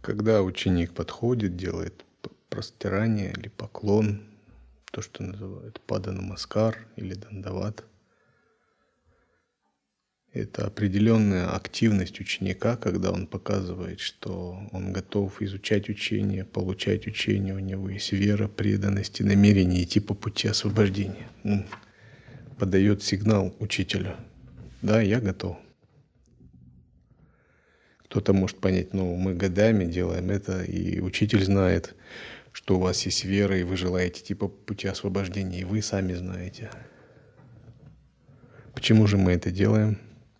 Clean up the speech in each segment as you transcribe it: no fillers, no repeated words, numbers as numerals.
Когда ученик подходит, делает простирание или поклон, то, что называют пада-намаскар или дандават, это определенная активность ученика, когда он показывает, что он готов изучать учение, получать учение, у него есть вера, преданность и намерение идти по пути освобождения. Он подает сигнал учителю: да, я готов. Кто-то может понять: мы годами делаем это, и учитель знает, что у вас есть вера, и вы желаете идти по пути освобождения, и вы сами знаете. Почему же мы это делаем?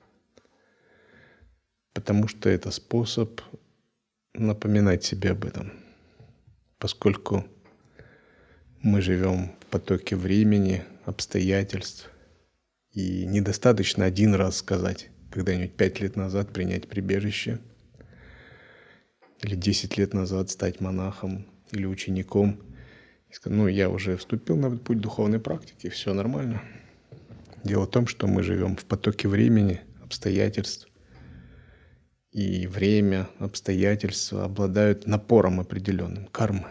Потому что это способ напоминать себе об этом. Поскольку мы живем в потоке времени, обстоятельств, и недостаточно один раз сказать, когда-нибудь 5 лет назад принять прибежище, или 10 лет назад стать монахом или учеником, и сказать: я уже вступил на путь духовной практики, все нормально. Дело в том, что мы живем в потоке времени, обстоятельств, и время, обстоятельства обладают напором определенным, кармы.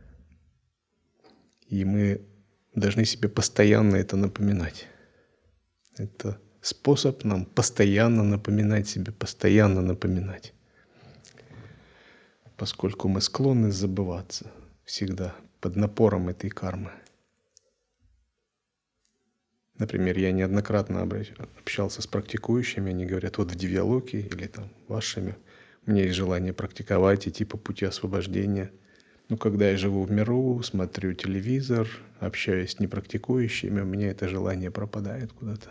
И мы должны себе постоянно это напоминать. Это способ нам постоянно напоминать себе, постоянно напоминать. Поскольку мы склонны забываться всегда под напором этой кармы. Например, я неоднократно общался с практикующими, они говорят: в Дивьялоке или вашими, у меня есть желание практиковать, идти по пути освобождения. Но когда я живу в миру, смотрю телевизор, общаюсь с непрактикующими, у меня это желание пропадает куда-то.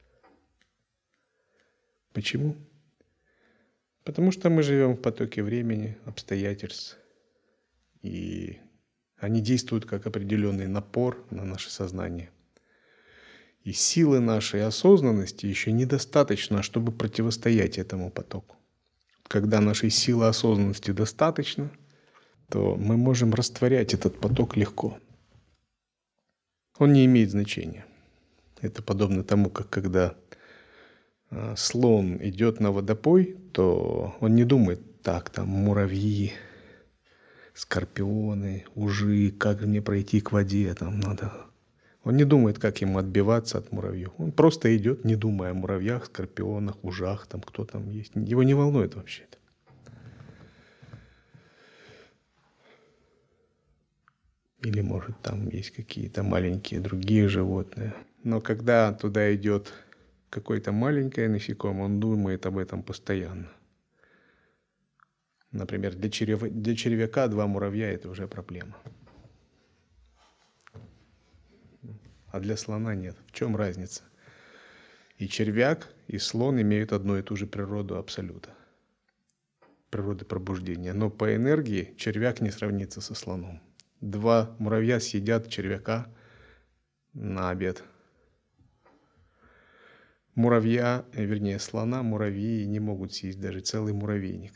Почему? Потому что мы живем в потоке времени, обстоятельств, и они действуют как определенный напор на наше сознание. И силы нашей осознанности еще недостаточно, чтобы противостоять этому потоку. Когда нашей силы осознанности достаточно, то мы можем растворять этот поток легко. Он не имеет значения. Это подобно тому, как когда слон идет на водопой, то он не думает: муравьи, скорпионы, ужи, как мне пройти к воде, надо. Он не думает, как ему отбиваться от муравьев. Он просто идет, не думая о муравьях, скорпионах, ужах, кто там есть. Его не волнует вообще это. Или, может, там есть какие-то маленькие другие животные. Но когда туда идет какое-то маленькое насекомое, он думает об этом постоянно. Например, для червяка 2 муравья – это уже проблема. А для слона нет. В чем разница? И червяк, и слон имеют одну и ту же природу абсолюта. Природы пробуждения. Но по энергии червяк не сравнится со слоном. 2 муравья съедят червяка на обед. Слона муравьи не могут съесть даже целый муравейник.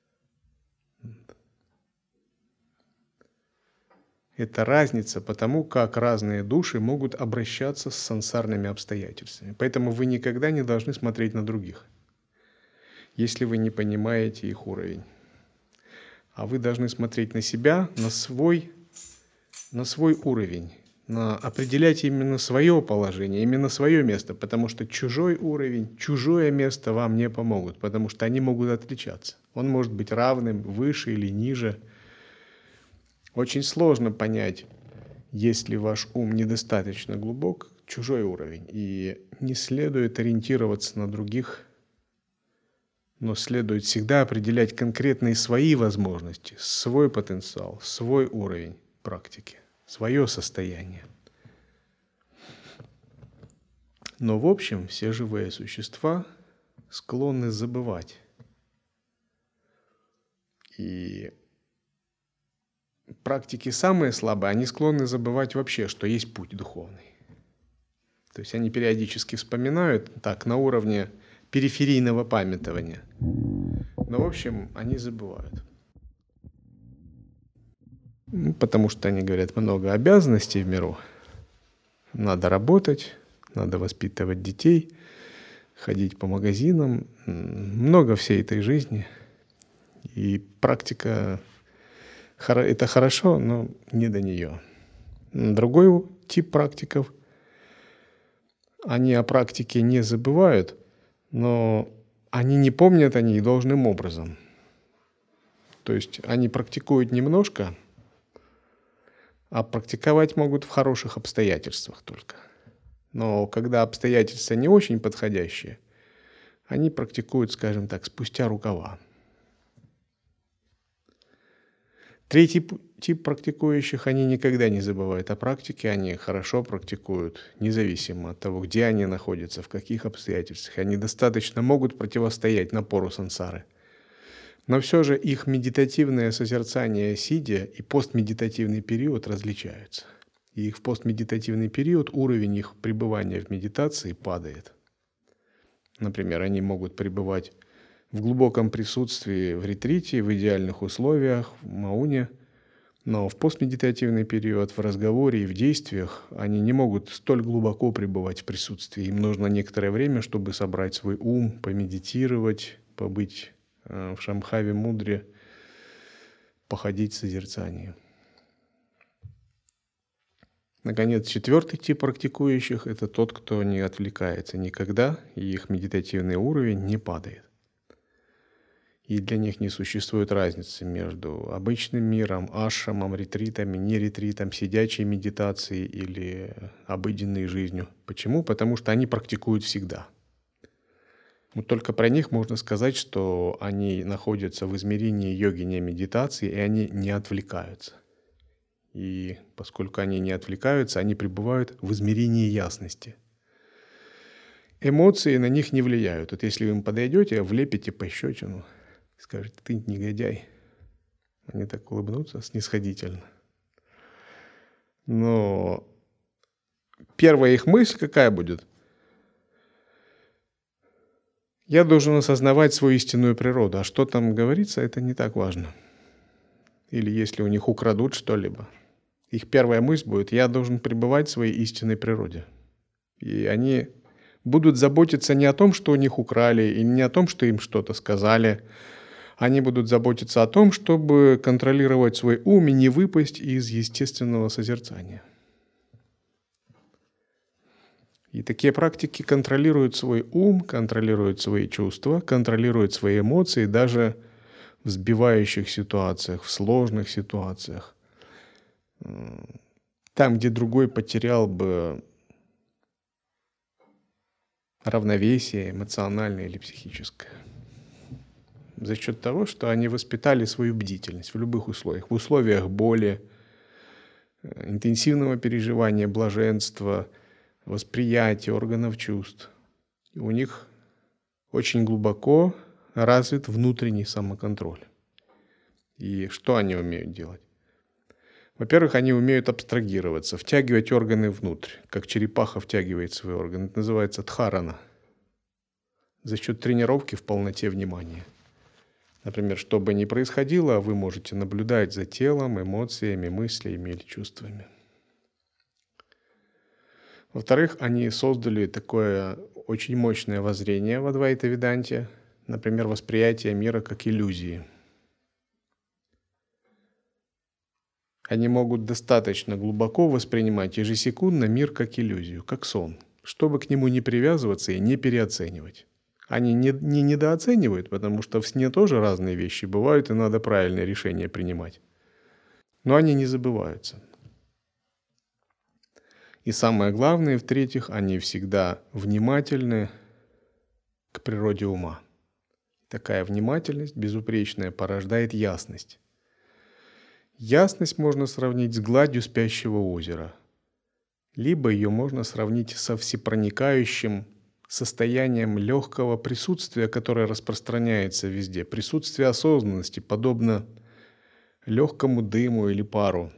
Это разница потому, как разные души могут обращаться с сансарными обстоятельствами. Поэтому вы никогда не должны смотреть на других, если вы не понимаете их уровень. А вы должны смотреть на себя, на свой уровень, определять именно свое положение, именно свое место, потому что чужой уровень, чужое место вам не помогут, потому что они могут отличаться. Он может быть равным, выше или ниже. Очень сложно понять, если ваш ум недостаточно глубок, чужой уровень. И не следует ориентироваться на других, но следует всегда определять конкретные свои возможности, свой потенциал, свой уровень практики, свое состояние. Но в общем, все живые существа склонны забывать. И практики самые слабые, они склонны забывать вообще, что есть путь духовный. То есть они периодически вспоминают на уровне периферийного памятования. Но в общем, они забывают. Потому что они говорят: много обязанностей в миру. Надо работать, надо воспитывать детей, ходить по магазинам. Много всей этой жизни. И практика – это хорошо, но не до нее. Другой тип практиков – они о практике не забывают, но они не помнят о ней должным образом. То есть они практикуют немножко, а практиковать могут в хороших обстоятельствах только. Но когда обстоятельства не очень подходящие, они практикуют, скажем так, спустя рукава. Третий тип практикующих, они никогда не забывают о практике, они хорошо практикуют, независимо от того, где они находятся, в каких обстоятельствах. Они достаточно могут противостоять напору сансары. Но все же их медитативное созерцание сидя и постмедитативный период различаются. И в постмедитативный период уровень их пребывания в медитации падает. Например, они могут пребывать в глубоком присутствии в ретрите, в идеальных условиях, в мауне, но в постмедитативный период, в разговоре и в действиях они не могут столь глубоко пребывать в присутствии. Им нужно некоторое время, чтобы собрать свой ум, помедитировать, побыть в шамхаве мудре, походить в созерцании. Наконец, четвертый тип практикующих – это тот, кто не отвлекается никогда, и их медитативный уровень не падает. И для них не существует разницы между обычным миром, ашрамом, ретритами, неретритом, сидячей медитацией или обыденной жизнью. Почему? Потому что они практикуют всегда. Вот только про них можно сказать, что они находятся в измерении йогини медитации, и они не отвлекаются. И поскольку они не отвлекаются, они пребывают в измерении ясности. Эмоции на них не влияют. Вот если вы им подойдете, влепите пощечину, скажете: ты негодяй. Они так улыбнутся снисходительно. Но первая их мысль какая будет? Я должен осознавать свою истинную природу. А что там говорится, это не так важно. Или если у них украдут что-либо. Их первая мысль будет: я должен пребывать в своей истинной природе. И они будут заботиться не о том, что у них украли, и не о том, что им что-то сказали. Они будут заботиться о том, чтобы контролировать свой ум и не выпасть из естественного созерцания. И такие практики контролируют свой ум, контролируют свои чувства, контролируют свои эмоции даже в сбивающих ситуациях, в сложных ситуациях. Там, где другой потерял бы равновесие эмоциональное или психическое. За счет того, что они воспитали свою бдительность в любых условиях. В условиях боли, интенсивного переживания, блаженства, восприятия органов чувств. И у них очень глубоко развит внутренний самоконтроль. И что они умеют делать? Во-первых, они умеют абстрагироваться, втягивать органы внутрь, как черепаха втягивает свои органы. Это называется дхарана. За счет тренировки в полноте внимания. Например, что бы ни происходило, вы можете наблюдать за телом, эмоциями, мыслями или чувствами. Во-вторых, они создали такое очень мощное воззрение в Адвайта-веданте, например, восприятие мира как иллюзии. Они могут достаточно глубоко воспринимать ежесекундно мир как иллюзию, как сон, чтобы к нему не привязываться и не переоценивать. Они не недооценивают, потому что в сне тоже разные вещи бывают, и надо правильное решение принимать. Но они не забываются. И самое главное, в-третьих, они всегда внимательны к природе ума. Такая внимательность безупречная порождает ясность. Ясность можно сравнить с гладью спящего озера, либо ее можно сравнить со всепроникающим состоянием легкого присутствия, которое распространяется везде. Присутствие осознанности, подобно легкому дыму или пару.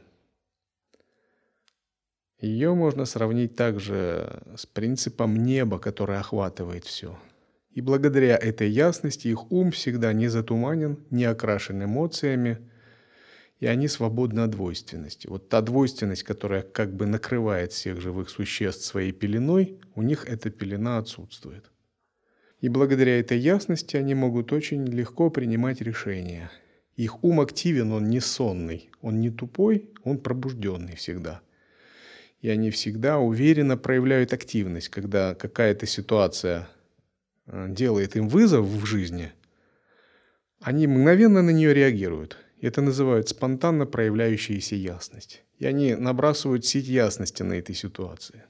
Ее можно сравнить также с принципом неба, которое охватывает все. И благодаря этой ясности их ум всегда не затуманен, не окрашен эмоциями, и они свободны от двойственности. Вот та двойственность, которая как бы накрывает всех живых существ своей пеленой, у них эта пелена отсутствует. И благодаря этой ясности они могут очень легко принимать решения. Их ум активен, он не сонный, он не тупой, он пробужденный всегда. И они всегда уверенно проявляют активность, когда какая-то ситуация делает им вызов в жизни, они мгновенно на нее реагируют. Это называют спонтанно проявляющаяся ясность. И они набрасывают сеть ясности на этой ситуации.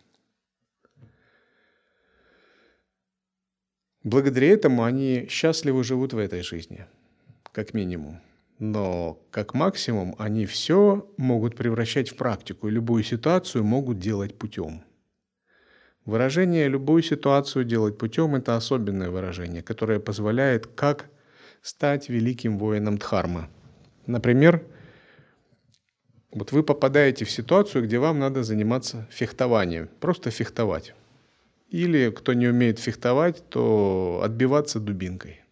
Благодаря этому они счастливо живут в этой жизни, как минимум. Но как максимум они все могут превращать в практику, и любую ситуацию могут делать путем. Выражение «любую ситуацию делать путем» — это особенное выражение, которое позволяет как стать великим воином Дхармы. Например, вот вы попадаете в ситуацию, где вам надо заниматься фехтованием, просто фехтовать. Или, кто не умеет фехтовать, то отбиваться дубинкой.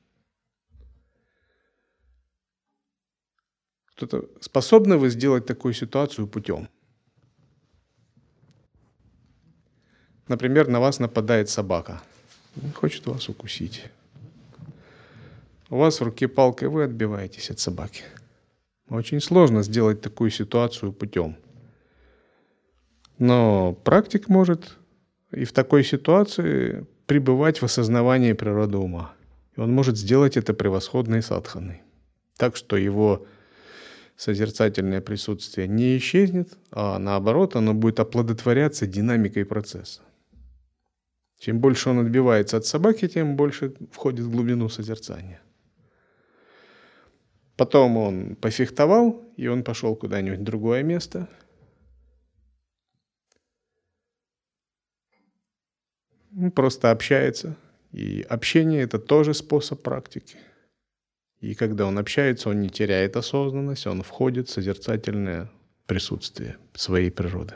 Кто-то способны вы сделать такую ситуацию путем? Например, на вас нападает собака. Хочет вас укусить. У вас в руке палка, и вы отбиваетесь от собаки. Очень сложно сделать такую ситуацию путем. Но практик может и в такой ситуации пребывать в осознавании природы ума. И он может сделать это превосходной садханой. Так что его созерцательное присутствие не исчезнет, а наоборот, оно будет оплодотворяться динамикой процесса. Чем больше он отбивается от собаки, тем больше входит в глубину созерцания. Потом он пофехтовал, и он пошел куда-нибудь в другое место. Он просто общается. И общение – это тоже способ практики. И когда он общается, он не теряет осознанность, он входит в созерцательное присутствие своей природы.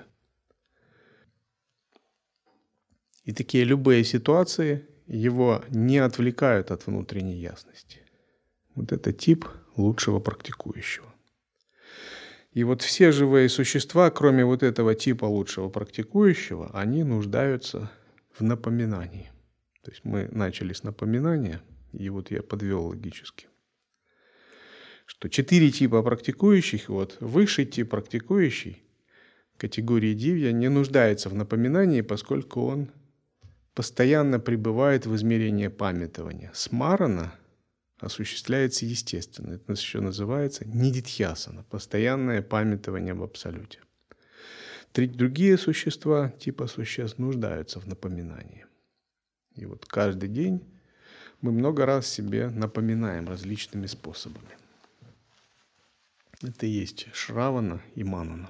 И такие любые ситуации его не отвлекают от внутренней ясности. Вот это тип лучшего практикующего. И вот все живые существа, кроме вот этого типа лучшего практикующего, они нуждаются в напоминании. То есть мы начали с напоминания, и вот я подвел логически, что 4 типа практикующих, вот высший тип практикующий категории дивья не нуждается в напоминании, поскольку он постоянно пребывает в измерении памятования. Смарана осуществляется естественно. Это еще называется нидитхьясана, постоянное памятование в абсолюте. 3 другие существа, типа существ, нуждаются в напоминании. И вот каждый день мы много раз себе напоминаем различными способами. Это и есть Шравана и Манана.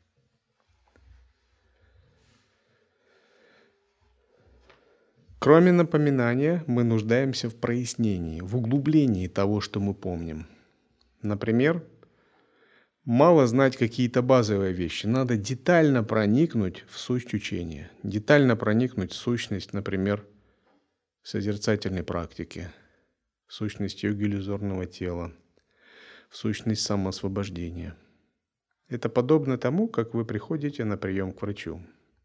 Кроме напоминания, мы нуждаемся в прояснении, в углублении того, что мы помним. Например, мало знать какие-то базовые вещи, надо детально проникнуть в суть учения, детально проникнуть в сущность, например, созерцательной практики, в сущность йоги иллюзорного тела, в сущность самоосвобождения. Это подобно тому, как вы приходите на прием к врачу.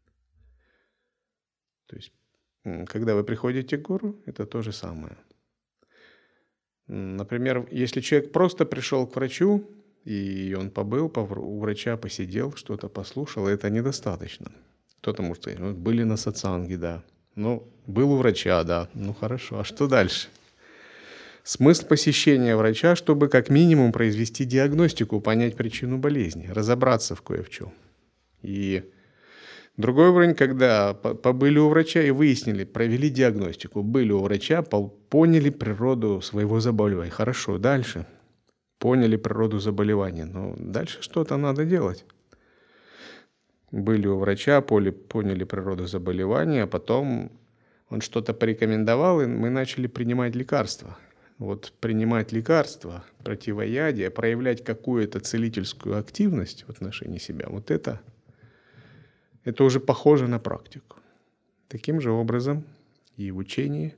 То есть, когда вы приходите к гуру, это то же самое. Например, если человек просто пришел к врачу, и он побыл у врача, посидел, что-то послушал, это недостаточно. Кто-то может сказать, ну, были на сатсанге, да. Ну, был у врача, да. Ну, хорошо, а что дальше? Смысл посещения врача, чтобы как минимум произвести диагностику, понять причину болезни, разобраться в кое в чем. И другой уровень, когда побыли у врача и выяснили, провели диагностику, были у врача, поняли природу своего заболевания. Хорошо, дальше. Поняли природу заболевания, но дальше что-то надо делать. Были у врача, поняли природу заболевания, а потом он что-то порекомендовал, и мы начали принимать лекарства. Вот принимать лекарства, противоядие, проявлять какую-то целительскую активность в отношении себя, вот это уже похоже на практику. Таким же образом и в учении,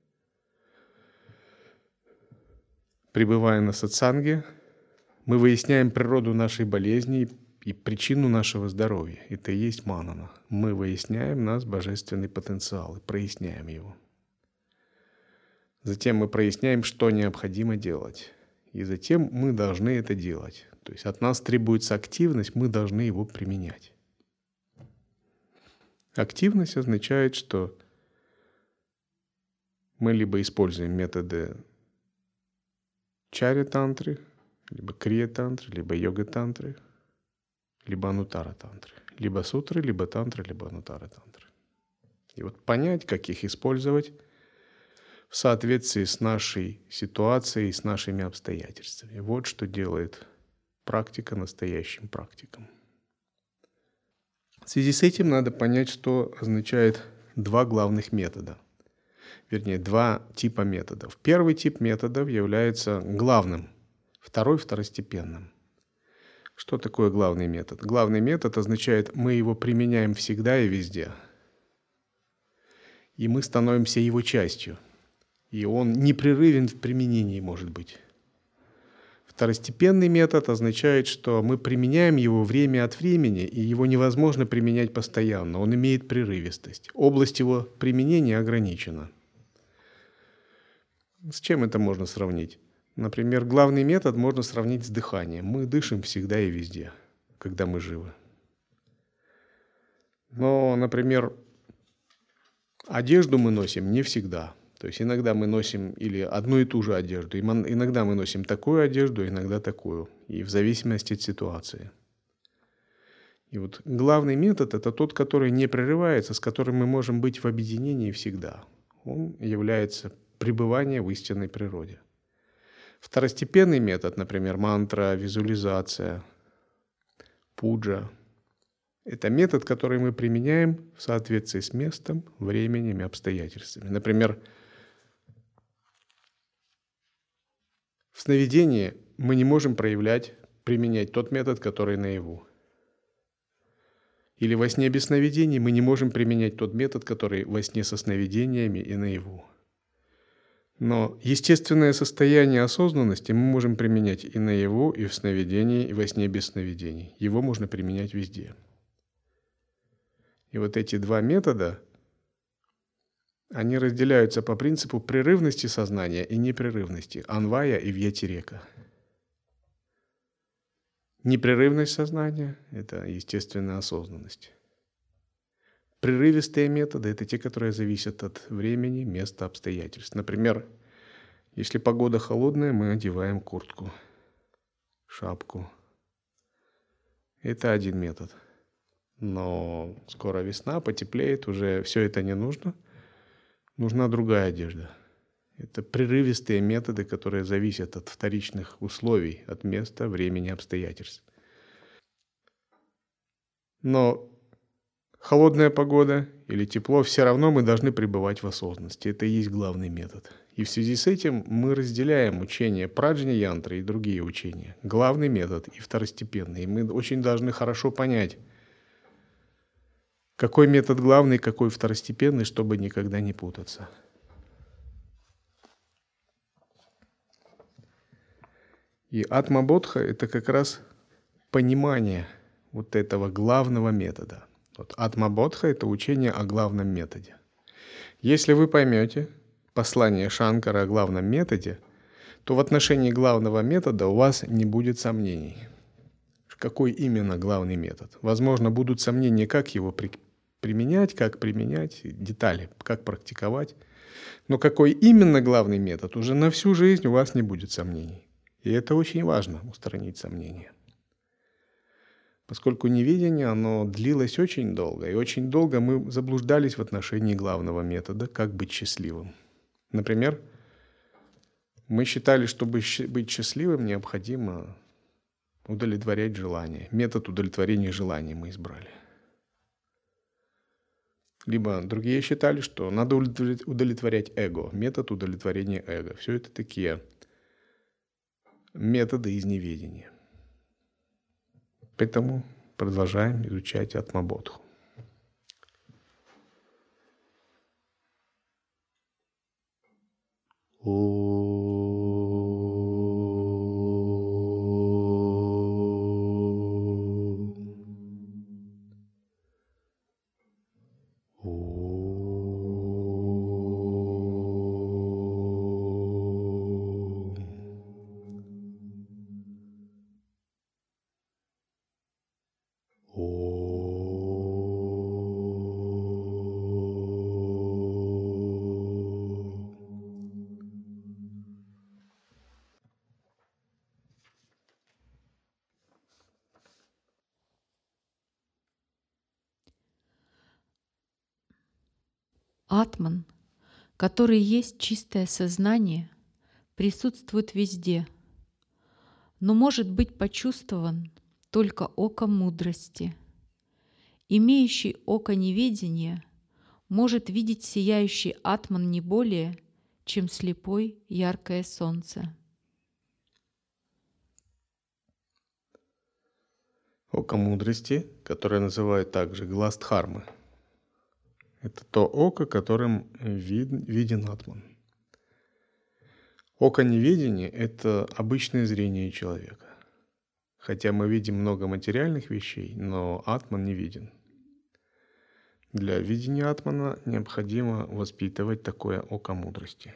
пребывая на сатсанге, мы выясняем природу нашей болезни и причину нашего здоровья. Это и есть манана. Мы выясняем наш божественный потенциал и проясняем его. Затем мы проясняем, что необходимо делать. И затем мы должны это делать. То есть от нас требуется активность, мы должны его применять. Активность означает, что мы либо используем методы чаря-тантры, либо крия-тантры, либо йога-тантры, либо анутара-тантры. Либо сутры, либо тантры, либо анутара-тантры. И вот понять, как их использовать в соответствии с нашей ситуацией, с нашими обстоятельствами. Вот что делает практика настоящим практиком. В связи с этим надо понять, что означает два главных метода. Вернее, два типа методов. Первый тип методов является главным, второй – второстепенным. Что такое главный метод? Главный метод означает, мы его применяем всегда и везде. И мы становимся его частью. И он непрерывен в применении, может быть. Второстепенный метод означает, что мы применяем его время от времени, и его невозможно применять постоянно. Он имеет прерывистость. Область его применения ограничена. С чем это можно сравнить? Например, главный метод можно сравнить с дыханием. Мы дышим всегда и везде, когда мы живы. Но, например, одежду мы носим не всегда. То есть иногда мы носим или одну и ту же одежду, иногда мы носим такую одежду, иногда такую, и в зависимости от ситуации. И вот главный метод – это тот, который не прерывается, с которым мы можем быть в объединении всегда. Он является пребыванием в истинной природе. Второстепенный метод, например, мантра, визуализация, пуджа – это метод, который мы применяем в соответствии с местом, временем и обстоятельствами. Например, в сновидении мы не можем применять тот метод, который наяву. Или во сне без сновидений мы не можем применять тот метод, который во сне со сновидениями и наяву. Но естественное состояние осознанности мы можем применять и наяву, и в сновидении, и во сне без сновидений. Его можно применять везде. И вот эти два метода, они разделяются по принципу прерывности сознания и непрерывности, анвая и вьятирека. Непрерывность сознания – это естественная осознанность. Прерывистые методы – это те, которые зависят от времени, места, обстоятельств. Например, если погода холодная, мы одеваем куртку, шапку. Это один метод. Но скоро весна, потеплеет, уже все это не нужно. Нужна другая одежда. Это прерывистые методы, которые зависят от вторичных условий, от места, времени, обстоятельств. Но холодная погода или тепло, все равно мы должны пребывать в осознанности. Это и есть главный метод. И в связи с этим мы разделяем учение праджня-янтры и другие учения. Главный метод и второстепенный. И мы очень должны хорошо понять, какой метод главный, какой второстепенный, чтобы никогда не путаться. И атма-бодха – это как раз понимание вот этого главного метода. Вот атма-бодха – это учение о главном методе. Если вы поймете послание Шанкара о главном методе, то в отношении главного метода у вас не будет сомнений. Какой именно главный метод? Возможно, будут сомнения, как его применять, детали, как практиковать. Но какой именно главный метод, уже на всю жизнь у вас не будет сомнений. И это очень важно, устранить сомнения. Поскольку неведение, оно длилось очень долго, и очень долго мы заблуждались в отношении главного метода, как быть счастливым. Например, мы считали, чтобы быть счастливым, необходимо удовлетворять желания. Метод удовлетворения желаний мы избрали. Либо другие считали, что надо удовлетворять эго. Метод удовлетворения эго. Все это такие методы из неведения. Поэтому продолжаем изучать атма-бодху. Атман, который есть чистое сознание, присутствует везде, но может быть почувствован только оком мудрости. Имеющий око неведения может видеть сияющий атман не более, чем слепой яркое солнце. Око мудрости, которое называют также глаз дхармы, это то око, которым виден атман. Око неведения – это обычное зрение человека. Хотя мы видим много материальных вещей, но атман не виден. Для видения атмана необходимо воспитывать такое око мудрости.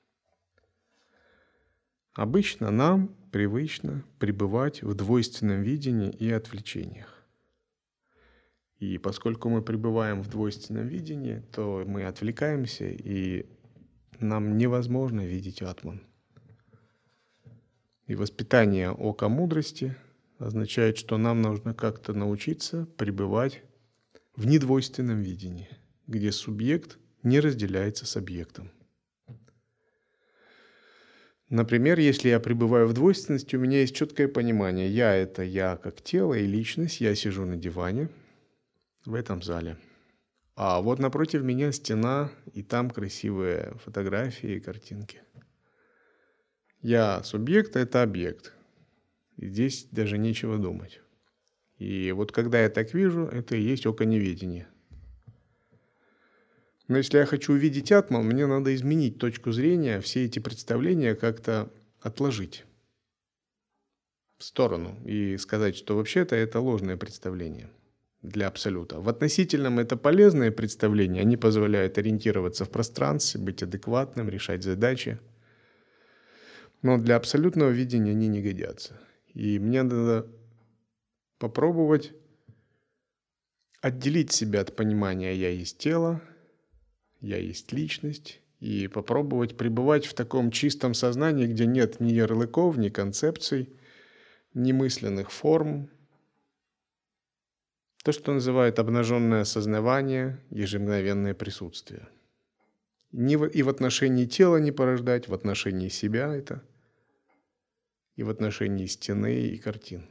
Обычно нам привычно пребывать в двойственном видении и отвлечениях. И поскольку мы пребываем в двойственном видении, то мы отвлекаемся, и нам невозможно видеть атман. И воспитание ока мудрости означает, что нам нужно как-то научиться пребывать в недвойственном видении, где субъект не разделяется с объектом. Например, если я пребываю в двойственности, у меня есть четкое понимание. Я – это я как тело и личность, я сижу на диване в этом зале. А вот напротив меня стена, и там красивые фотографии и картинки. Я субъект, а это объект. И здесь даже нечего думать. И вот когда я так вижу, это и есть око неведения. Но если я хочу увидеть атман, мне надо изменить точку зрения, все эти представления как-то отложить в сторону и сказать, что вообще-то это ложное представление для абсолюта. В относительном это полезное представление, они позволяют ориентироваться в пространстве, быть адекватным, решать задачи. Но для абсолютного видения они не годятся. И мне надо попробовать отделить себя от понимания «я есть тело», «я есть личность» и попробовать пребывать в таком чистом сознании, где нет ни ярлыков, ни концепций, ни мысленных форм. То, что называют обнаженное осознавание, ежемгновенное присутствие. И в отношении тела не порождать, в отношении себя это, и в отношении стены и картин.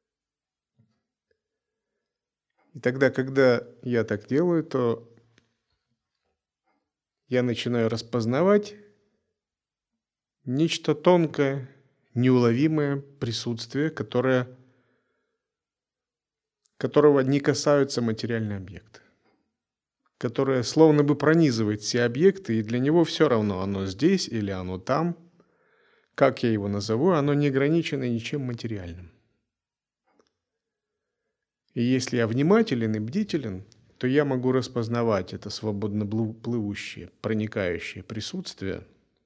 И тогда, когда я так делаю, то я начинаю распознавать нечто тонкое, неуловимое присутствие, которого не касаются материальные объекты, которое словно бы пронизывает все объекты, и для него все равно, оно здесь или оно там, как я его назову, оно не ограничено ничем материальным. И если я внимателен и бдителен, то я могу распознавать это свободно плывущее, проникающее присутствие.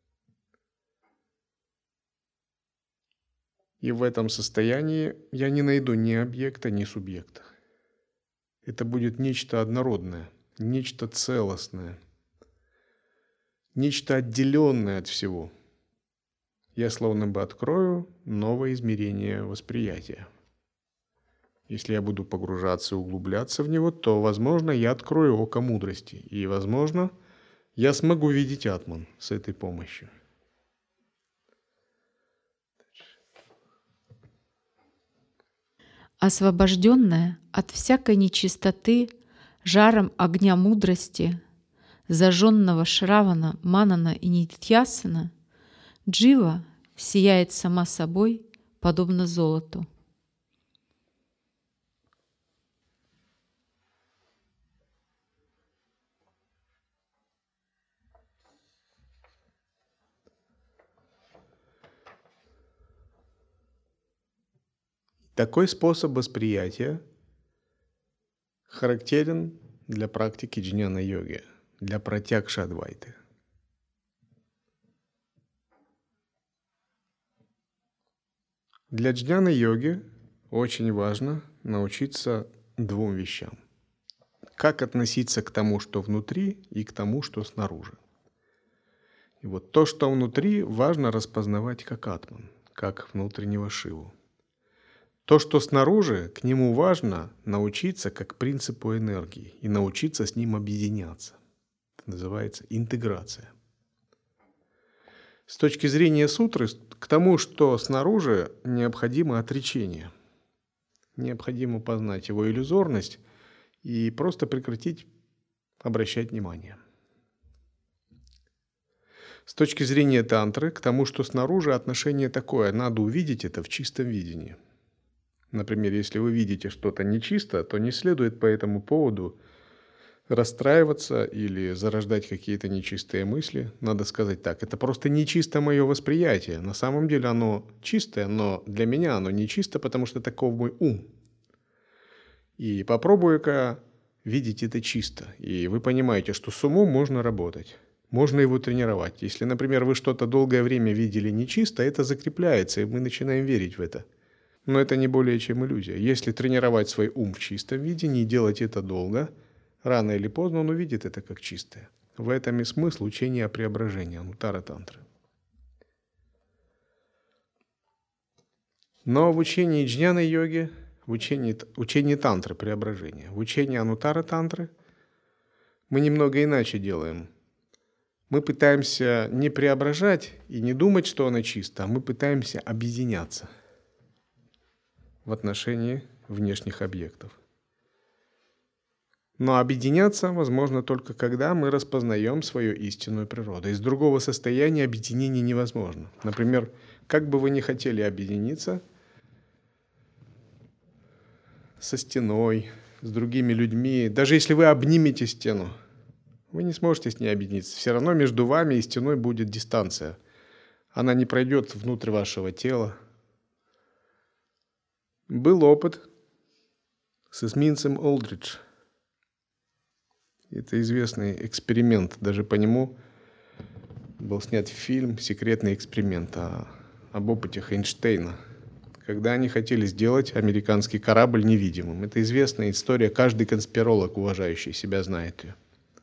И в этом состоянии я не найду ни объекта, ни субъекта. Это будет нечто однородное, нечто целостное, нечто отделенное от всего. Я словно бы открою новое измерение восприятия. Если я буду погружаться и углубляться в него, то, возможно, я открою око мудрости. И, возможно, я смогу видеть атман с этой помощью. Освобожденная от всякой нечистоты жаром огня мудрости, зажженного Шравана, Манана и Нитьясана, Джива сияет сама собой, подобно золоту. Такой способ восприятия характерен для практики джняна-йоги, для пратьякша-адвайты. Для джняна-йоги очень важно научиться двум вещам. Как относиться к тому, что внутри, и к тому, что снаружи. И вот то, что внутри, важно распознавать как атман, как внутреннего Шиву. То, что снаружи, к нему важно научиться как принципу энергии и научиться с ним объединяться. называется интеграция. С точки зрения сутры, к тому, что снаружи, необходимо отречение. Необходимо познать его иллюзорность и просто прекратить обращать внимание. С точки зрения тантры, к тому, что снаружи, отношение такое, надо увидеть это в чистом видении. Например, если вы видите что-то нечисто, то не следует по этому поводу расстраиваться или зарождать какие-то нечистые мысли. Надо сказать так, это просто нечисто мое восприятие. На самом деле оно чистое, но для меня оно нечисто, потому что таков мой ум. И попробую-ка видеть это чисто. И вы понимаете, что с умом можно работать. Можно его тренировать. Если, например, вы что-то долгое время видели нечисто, это закрепляется, и мы начинаем верить в это. Но это не более чем иллюзия. Если тренировать свой ум в чистом виде, не делать это долго, рано или поздно он увидит это как чистое. В этом и смысл учения о преображении, анутара-тантры. Но в учении джняна-йоги, в учении тантры преображения, в учении анутара-тантры мы немного иначе делаем. Мы пытаемся не преображать и не думать, что оно чисто, а мы пытаемся объединяться в отношении внешних объектов. Но объединяться возможно только когда мы распознаем свою истинную природу. Из другого состояния объединение невозможно. Например, как бы вы ни хотели объединиться со стеной, с другими людьми, даже если вы обнимете стену, вы не сможете с ней объединиться. Все равно между вами и стеной будет дистанция. Она не пройдет внутрь вашего тела. Был опыт с эсминцем Олдридж. Это известный эксперимент. Даже по нему был снят фильм «Секретный эксперимент» об опыте Эйнштейна, когда они хотели сделать американский корабль невидимым. Это известная история. Каждый конспиролог, уважающий себя, знает ее.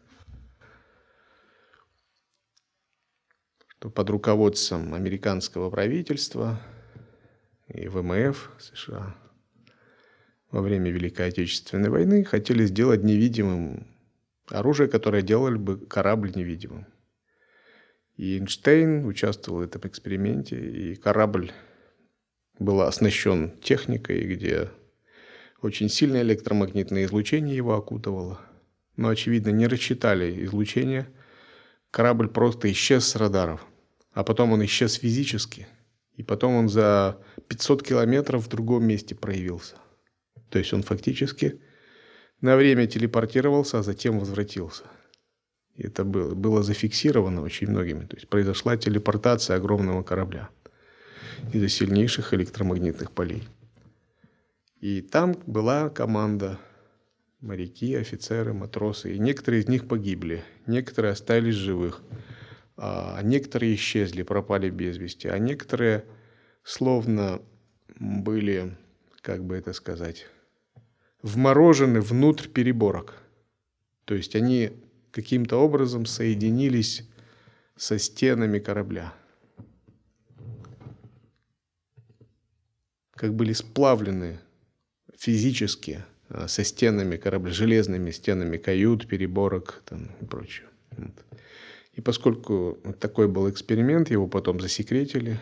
Что под руководством американского правительства и ВМФ США во время Великой Отечественной войны хотели сделать невидимым оружие, которое делало бы корабль невидимым. И Эйнштейн участвовал в этом эксперименте, и корабль был оснащен техникой, где очень сильное электромагнитное излучение его окутывало. Но, очевидно, не рассчитали излучение. Корабль просто исчез с радаров. А потом он исчез физически. И потом он за 500 километров в другом месте проявился. То есть он фактически на время телепортировался, а затем возвратился. И это было зафиксировано очень многими. То есть произошла телепортация огромного корабля из-за сильнейших электромагнитных полей. И там была команда, моряки, офицеры, матросы. И некоторые из них погибли, некоторые остались живых, а некоторые исчезли, пропали без вести, а некоторые словно были, как бы это сказать, вморожены внутрь переборок. То есть они каким-то образом соединились со стенами корабля. Как были сплавлены физически со стенами корабля, железными стенами кают, переборок там, и прочее. Вот. И поскольку такой был эксперимент, его потом засекретили.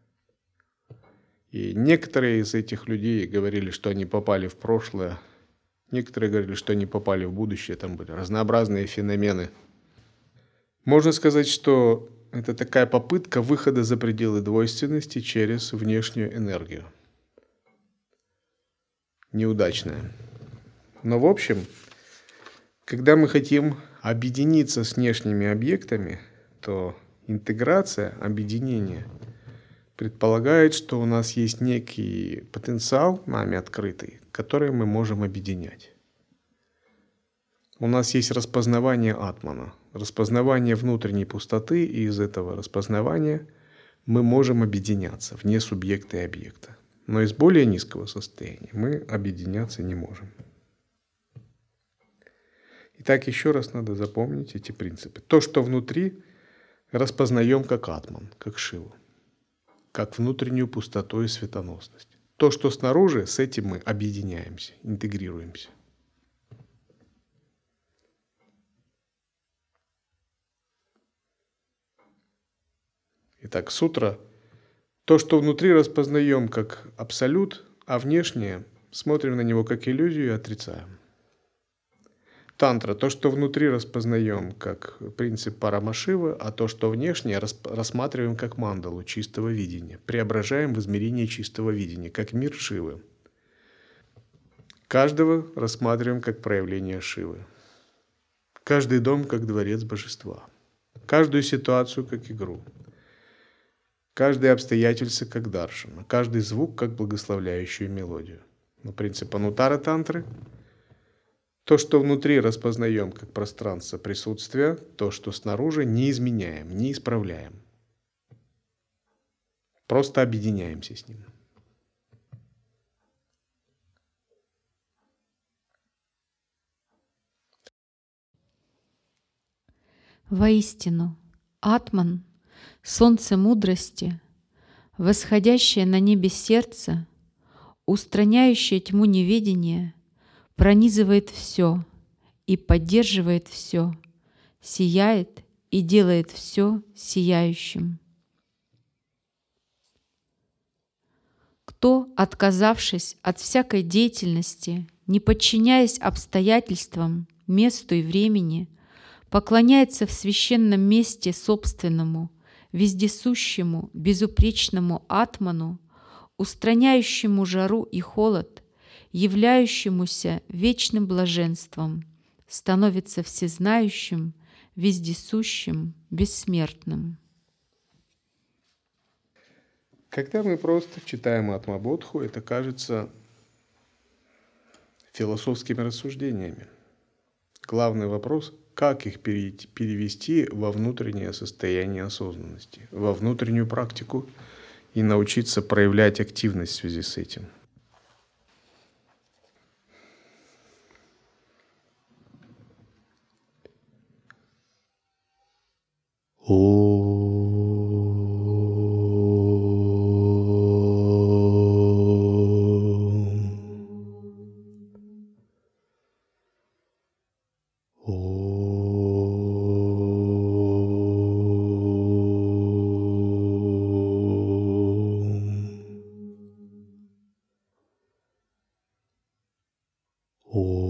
И некоторые из этих людей говорили, что они попали в прошлое. Некоторые говорили, что они попали в будущее. Там были разнообразные феномены. Можно сказать, что это такая попытка выхода за пределы двойственности через внешнюю энергию. Неудачная. Но в общем, когда мы хотим объединиться с внешними объектами, то интеграция, объединение предполагает, что у нас есть некий потенциал, нами открытый, который мы можем объединять. У нас есть распознавание атмана, распознавание внутренней пустоты, и из этого распознавания мы можем объединяться вне субъекта и объекта. Но из более низкого состояния мы объединяться не можем. Итак, еще раз надо запомнить эти принципы. То, что внутри, распознаем как атман, как Шиву, как внутреннюю пустоту и светоносность. То, что снаружи, с этим мы объединяемся, интегрируемся. Итак, сутра. То, что внутри распознаем как абсолют, а внешнее смотрим на него как иллюзию и отрицаем. Тантра. То, что внутри распознаем как принцип Парамашивы, а то, что внешнее рассматриваем как мандалу чистого видения. Преображаем в измерение чистого видения, как мир Шивы. Каждого рассматриваем как проявление Шивы. Каждый дом как дворец божества. Каждую ситуацию как игру. Каждое обстоятельство как даршана. Каждый звук как благословляющую мелодию. Но принцип Анутара Тантры – то, что внутри распознаем как пространство присутствия, то, что снаружи не изменяем, не исправляем. Просто объединяемся с ним. Воистину, Атман, солнце мудрости, восходящее на небе сердце, устраняющее тьму неведения, пронизывает все и поддерживает все, сияет и делает все сияющим. Кто, отказавшись от всякой деятельности, не подчиняясь обстоятельствам, месту и времени, поклоняется в священном месте собственному, вездесущему, безупречному Атману, устраняющему жару и холод, являющемуся вечным блаженством, становится всезнающим, вездесущим, бессмертным. Когда мы просто читаем Атмабодху, это кажется философскими рассуждениями. Главный вопрос – как их перевести во внутреннее состояние осознанности, во внутреннюю практику и научиться проявлять активность в связи с этим. Oh.